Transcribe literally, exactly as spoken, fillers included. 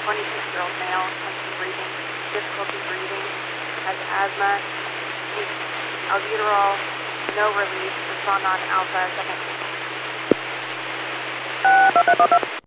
twenty-six-year-old male, comes from breathing, difficulty breathing, has asthma, needs albuterol, no relief, respond on alpha, second.